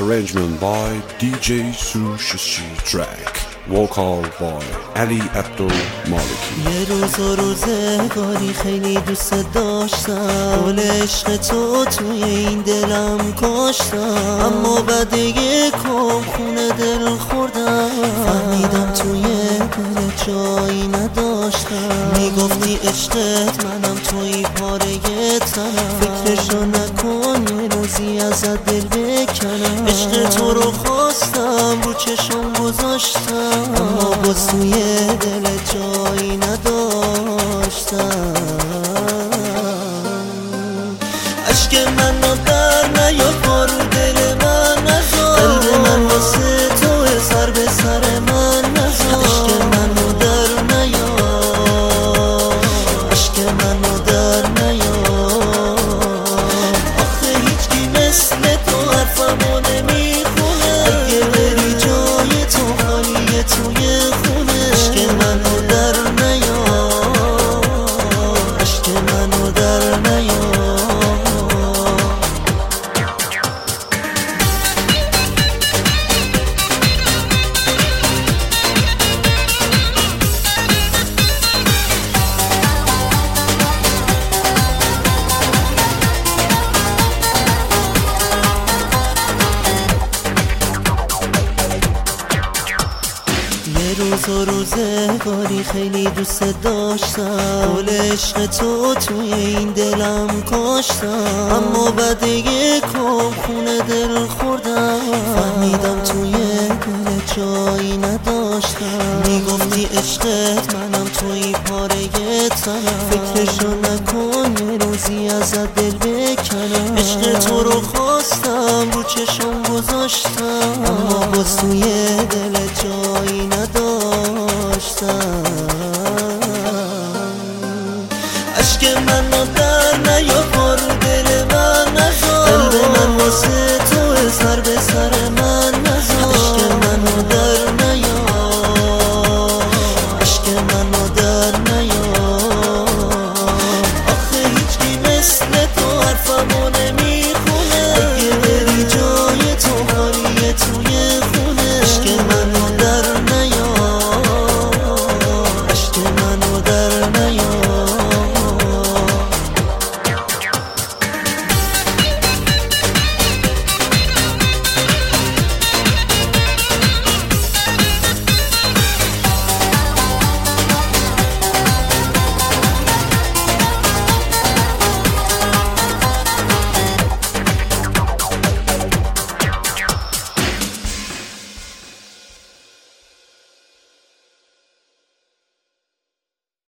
Arrangement by DJ Sushi Track. Vocal by Ali Abdul Maliki. یه روزگاری خیلی دوست داشتم، گل عشق تو توی این دلم کاشتم، اما بعد یکم خونه دل خوردم، فهمیدم توی دل جایی نداشتم. میگفتی عشقت منم توی پاره تنم، فکرشو نکن یه روزی ازت دل بکنم. عشق تو رو خواستم رو چشم گذاشتم، اما باز توی دل جایی نداشتم. عشق من رو در نیا بارو دل من نزار، قلب من واسه تو سر به سر من نزار. عشق من رو در نیا، عشق من رو در نیا. آخه هیچکی مثل تو حرفمو نمیخونه، اگه بری جای تو خالیه توی خونه. عشق من رو در نیا، عشق من رو در نیا. روزگاری خیلی دوست داشتم، گل عشق تو توی این دلم کاشتم، اما بعد یکم خونه دل خوردم، فهمیدم توی دل جایی نداشتم. میگفتی عشقت منم توی پاره تنم، فکرشو نکن یه روزی ازت دل بکنم. عشق تو رو خواستم رو چشم گذاشتم، اما باز توی دل جایی